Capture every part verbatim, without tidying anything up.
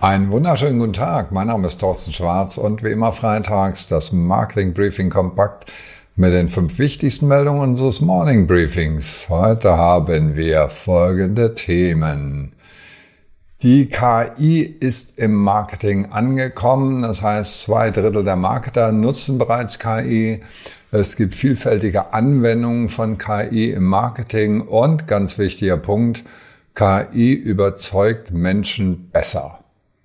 Einen wunderschönen guten Tag, mein Name ist Thorsten Schwarz und wie immer freitags das Marketing Briefing Kompakt mit den fünf wichtigsten Meldungen unseres Morning Briefings. Heute haben wir folgende Themen. Die K I ist im Marketing angekommen, das heißt zwei Drittel der Marketer nutzen bereits K I. Es gibt vielfältige Anwendungen von K I im Marketing und ganz wichtiger Punkt, K I überzeugt Menschen besser.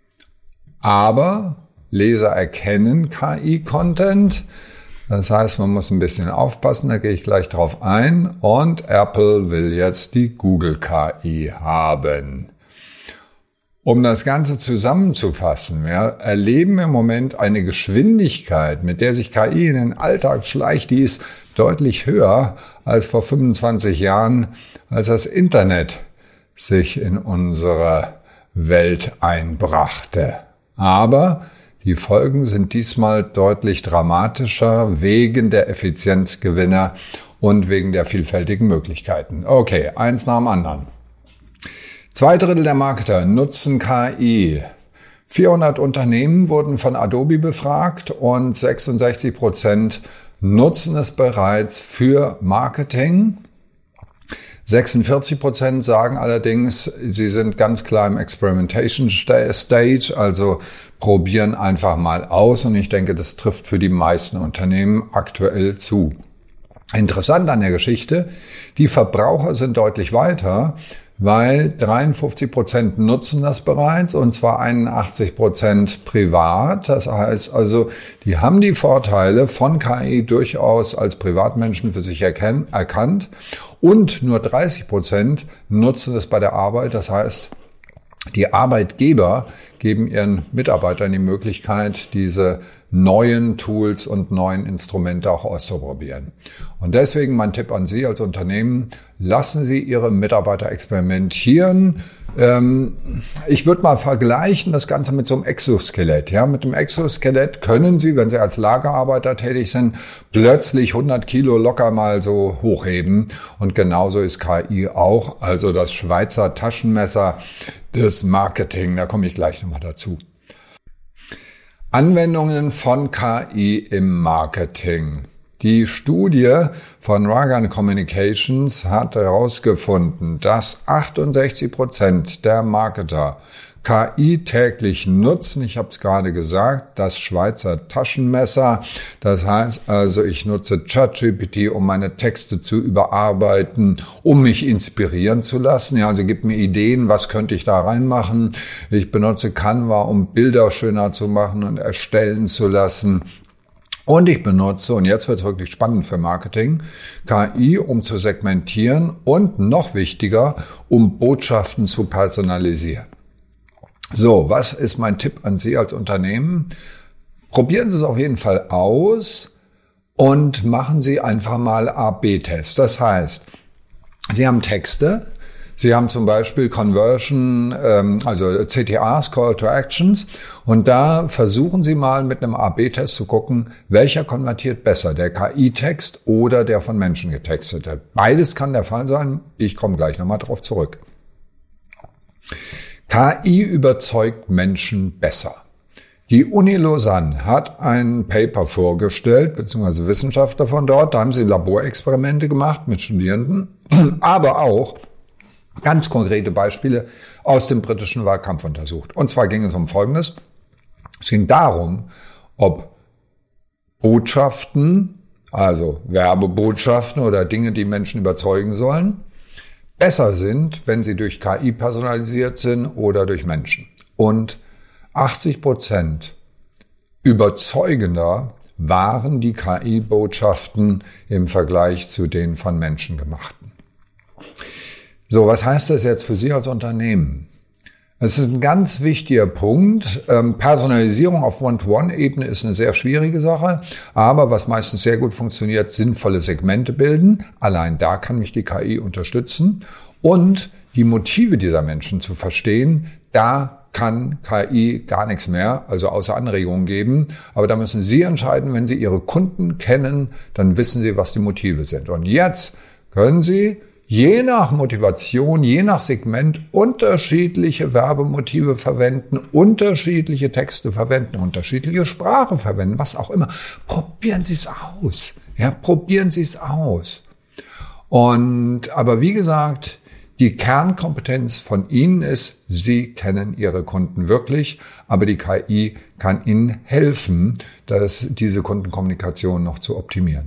Aber Leser erkennen K I-Content. Das heißt, man muss ein bisschen aufpassen, da gehe ich gleich drauf ein. Und Apple will jetzt die Google K I haben. Um das Ganze zusammenzufassen, wir erleben im Moment eine Geschwindigkeit, mit der sich K I in den Alltag schleicht, die ist deutlich höher als vor fünfundzwanzig Jahren, als das Internet sich in unsere Welt einbrachte. Aber die Folgen sind diesmal deutlich dramatischer wegen der Effizienzgewinne und wegen der vielfältigen Möglichkeiten. Okay, eins nach dem anderen. Zwei Drittel der Marketer nutzen K I. vierhundert Unternehmen wurden von Adobe befragt und sechsundsechzig Prozent nutzen es bereits für Marketing. sechsundvierzig Prozent sagen allerdings, sie sind ganz klar im Experimentation Stage, also probieren einfach mal aus. Und ich denke, das trifft für die meisten Unternehmen aktuell zu. Interessant an der Geschichte, die Verbraucher sind deutlich weiter, weil dreiundfünfzig Prozent nutzen das bereits und zwar einundachtzig Prozent privat. Das heißt also, die haben die Vorteile von K I durchaus als Privatmenschen für sich erken- erkannt und nur dreißig Prozent nutzen es bei der Arbeit. Das heißt, die Arbeitgeber geben ihren Mitarbeitern die Möglichkeit, diese neuen Tools und neuen Instrumente auch auszuprobieren. Und deswegen mein Tipp an Sie als Unternehmen, lassen Sie Ihre Mitarbeiter experimentieren. Ähm, ich würde mal vergleichen das Ganze mit so einem Exoskelett. Ja, mit dem Exoskelett können Sie, wenn Sie als Lagerarbeiter tätig sind, plötzlich hundert Kilo locker mal so hochheben. Und genauso ist K I auch, also das Schweizer Taschenmesser des Marketing. Da komme ich gleich nochmal dazu. Anwendungen von K I im Marketing. Die Studie von Ragan Communications hat herausgefunden, dass achtundsechzig Prozent der Marketer K I täglich nutzen. Ich habe es gerade gesagt, das Schweizer Taschenmesser. Das heißt also, ich nutze ChatGPT, um meine Texte zu überarbeiten, um mich inspirieren zu lassen. Ja, also gibt mir Ideen, was könnte ich da reinmachen. Ich benutze Canva, um Bilder schöner zu machen und erstellen zu lassen. Und ich benutze, und jetzt wird es wirklich spannend für Marketing, K I, um zu segmentieren und noch wichtiger, um Botschaften zu personalisieren. So, was ist mein Tipp an Sie als Unternehmen? Probieren Sie es auf jeden Fall aus und machen Sie einfach mal A B Tests. Das heißt, Sie haben Texte, Sie haben zum Beispiel Conversion, ähm, also C T As, Call to Actions, und da versuchen Sie mal mit einem A B Test zu gucken, welcher konvertiert besser, der K I-Text oder der von Menschen getextete. Beides kann der Fall sein, ich komme gleich nochmal drauf zurück. K I überzeugt Menschen besser. Die Uni Lausanne hat ein Paper vorgestellt, beziehungsweise Wissenschaftler von dort, da haben sie Laborexperimente gemacht mit Studierenden, aber auch ganz konkrete Beispiele aus dem britischen Wahlkampf untersucht. Und zwar ging es um Folgendes. Es ging darum, ob Botschaften, also Werbebotschaften oder Dinge, die Menschen überzeugen sollen, besser sind, wenn sie durch K I personalisiert sind oder durch Menschen. Und achtzig Prozent überzeugender waren die K I-Botschaften im Vergleich zu den von Menschen gemachten. So, was heißt das jetzt für Sie als Unternehmen? Es ist ein ganz wichtiger Punkt. Ähm, Personalisierung auf One-to-One-Ebene ist eine sehr schwierige Sache, aber was meistens sehr gut funktioniert, sinnvolle Segmente bilden. Allein da kann mich die K I unterstützen. Und die Motive dieser Menschen zu verstehen, da kann K I gar nichts mehr, also außer Anregungen geben. Aber da müssen Sie entscheiden, wenn Sie Ihre Kunden kennen, dann wissen Sie, was die Motive sind. Und jetzt können Sie je nach Motivation, je nach Segment unterschiedliche Werbemotive verwenden, unterschiedliche Texte verwenden, unterschiedliche Sprache verwenden, was auch immer. Probieren Sie es aus. Ja, probieren Sie es aus. Und, aber wie gesagt, die Kernkompetenz von Ihnen ist, Sie kennen Ihre Kunden wirklich, aber die K I kann Ihnen helfen, dass diese Kundenkommunikation noch zu optimieren.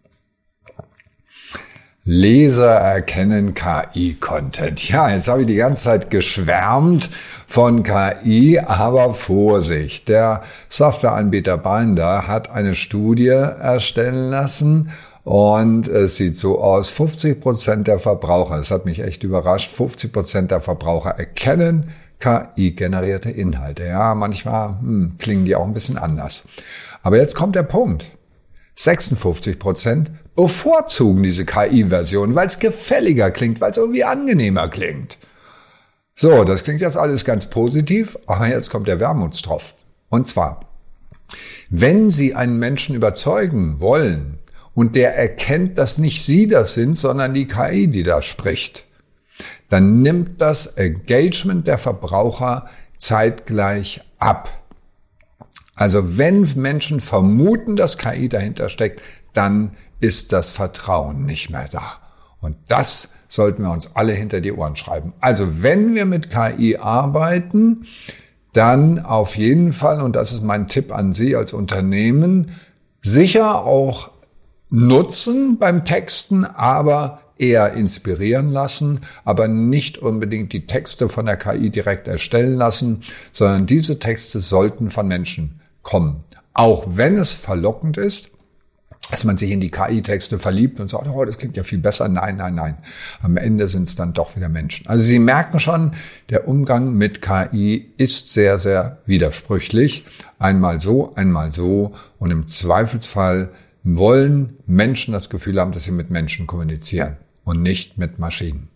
Leser erkennen K I-Content. Ja, jetzt habe ich die ganze Zeit geschwärmt von K I, aber Vorsicht. Der Softwareanbieter Binder hat eine Studie erstellen lassen und es sieht so aus, fünfzig Prozent der Verbraucher, das hat mich echt überrascht, fünfzig Prozent der Verbraucher erkennen K I-generierte Inhalte. Ja, manchmal hm, klingen die auch ein bisschen anders. Aber jetzt kommt der Punkt. sechsundfünfzig Prozent bevorzugen diese K I-Version, weil es gefälliger klingt, weil es irgendwie angenehmer klingt. So, das klingt jetzt alles ganz positiv, aber jetzt kommt der Wermutstropfen. Und zwar, wenn Sie einen Menschen überzeugen wollen und der erkennt, dass nicht Sie das sind, sondern die K I, die da spricht, dann nimmt das Engagement der Verbraucher zeitgleich ab. Also wenn Menschen vermuten, dass K I dahinter steckt, dann ist das Vertrauen nicht mehr da. Und das sollten wir uns alle hinter die Ohren schreiben. Also wenn wir mit K I arbeiten, dann auf jeden Fall, und das ist mein Tipp an Sie als Unternehmen, sicher auch nutzen beim Texten, aber eher inspirieren lassen, aber nicht unbedingt die Texte von der K I direkt erstellen lassen, sondern diese Texte sollten von Menschen kommen. Auch wenn es verlockend ist, dass man sich in die K I-Texte verliebt und sagt, oh, das klingt ja viel besser. Nein, nein, nein. Am Ende sind es dann doch wieder Menschen. Also Sie merken schon, der Umgang mit K I ist sehr, sehr widersprüchlich. Einmal so, einmal so. Und im Zweifelsfall wollen Menschen das Gefühl haben, dass sie mit Menschen kommunizieren und nicht mit Maschinen.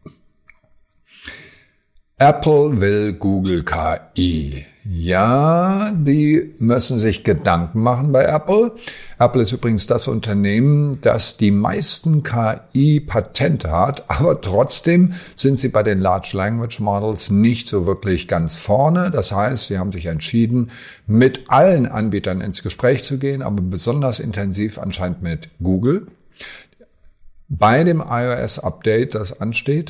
Apple will Google K I. Ja, die müssen sich Gedanken machen bei Apple. Apple ist übrigens das Unternehmen, das die meisten K I-Patente hat, aber trotzdem sind sie bei den Large Language Models nicht so wirklich ganz vorne. Das heißt, sie haben sich entschieden, mit allen Anbietern ins Gespräch zu gehen, aber besonders intensiv anscheinend mit Google. Bei dem iOS-Update, das ansteht,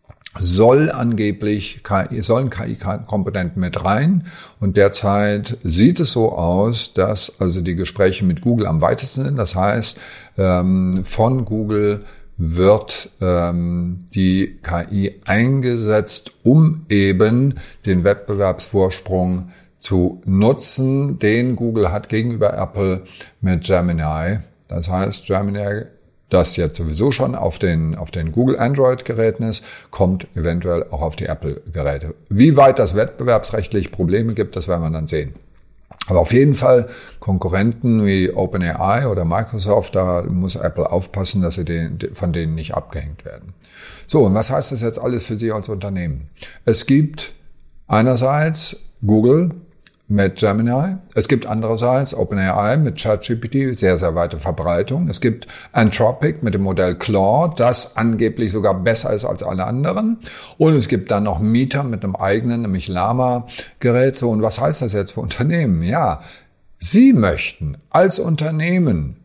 soll angeblich K I, sollen K I-Komponenten mit rein. Und derzeit sieht es so aus, dass also die Gespräche mit Google am weitesten sind. Das heißt, ähm, von Google wird ähm, die K I eingesetzt, um eben den Wettbewerbsvorsprung zu nutzen, den Google hat gegenüber Apple mit Gemini. Das heißt, Gemini, das jetzt sowieso schon auf den, auf den Google Android-Geräten ist, kommt eventuell auch auf die Apple-Geräte. Wie weit das wettbewerbsrechtlich Probleme gibt, das werden wir dann sehen. Aber auf jeden Fall Konkurrenten wie OpenAI oder Microsoft, da muss Apple aufpassen, dass sie den, von denen nicht abgehängt werden. So, und was heißt das jetzt alles für Sie als Unternehmen? Es gibt einerseits Google mit Gemini. Es gibt andererseits OpenAI mit ChatGPT, sehr, sehr weite Verbreitung. Es gibt Anthropic mit dem Modell Claude, das angeblich sogar besser ist als alle anderen. Und es gibt dann noch Meta mit einem eigenen, nämlich Llama-Gerät. So, und was heißt das jetzt für Unternehmen? Ja, Sie möchten als Unternehmen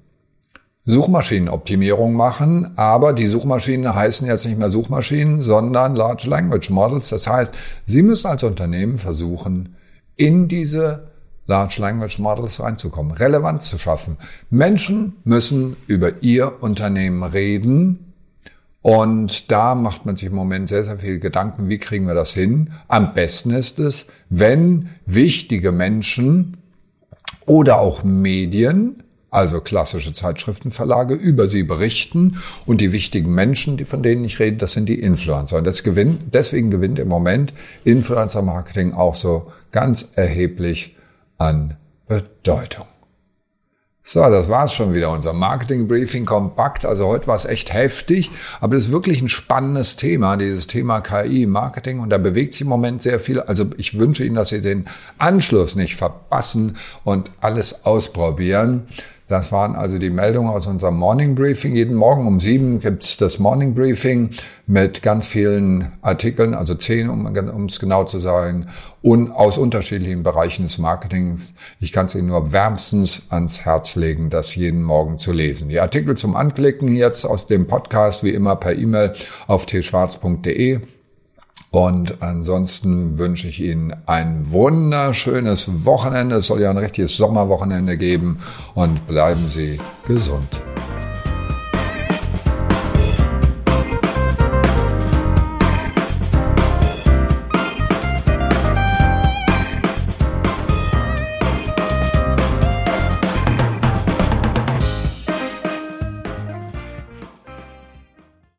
Suchmaschinenoptimierung machen, aber die Suchmaschinen heißen jetzt nicht mehr Suchmaschinen, sondern Large Language Models. Das heißt, Sie müssen als Unternehmen versuchen, in diese Large Language Models reinzukommen, Relevanz zu schaffen. Menschen müssen über ihr Unternehmen reden und da macht man sich im Moment sehr, sehr viel Gedanken, wie kriegen wir das hin? Am besten ist es, wenn wichtige Menschen oder auch Medien, also klassische Zeitschriftenverlage, über sie berichten und die wichtigen Menschen, die von denen ich rede, das sind die Influencer. Und das gewinnt, deswegen gewinnt im Moment Influencer-Marketing auch so ganz erheblich an Bedeutung. So, das war's schon wieder, unser Marketing-Briefing kompakt. Also heute war es echt heftig, aber das ist wirklich ein spannendes Thema, dieses Thema K I-Marketing. Und da bewegt sich im Moment sehr viel. Also ich wünsche Ihnen, dass Sie den Anschluss nicht verpassen und alles ausprobieren. Das waren also die Meldungen aus unserem Morning Briefing. Jeden Morgen um sieben gibt's das Morning Briefing mit ganz vielen Artikeln, also zehn, um, um es genau zu sagen, und aus unterschiedlichen Bereichen des Marketings. Ich kann es Ihnen nur wärmstens ans Herz legen, das jeden Morgen zu lesen. Die Artikel zum Anklicken jetzt aus dem Podcast, wie immer per E-Mail auf t schwarz punkt de. Und ansonsten wünsche ich Ihnen ein wunderschönes Wochenende. Es soll ja ein richtiges Sommerwochenende geben. Und bleiben Sie gesund.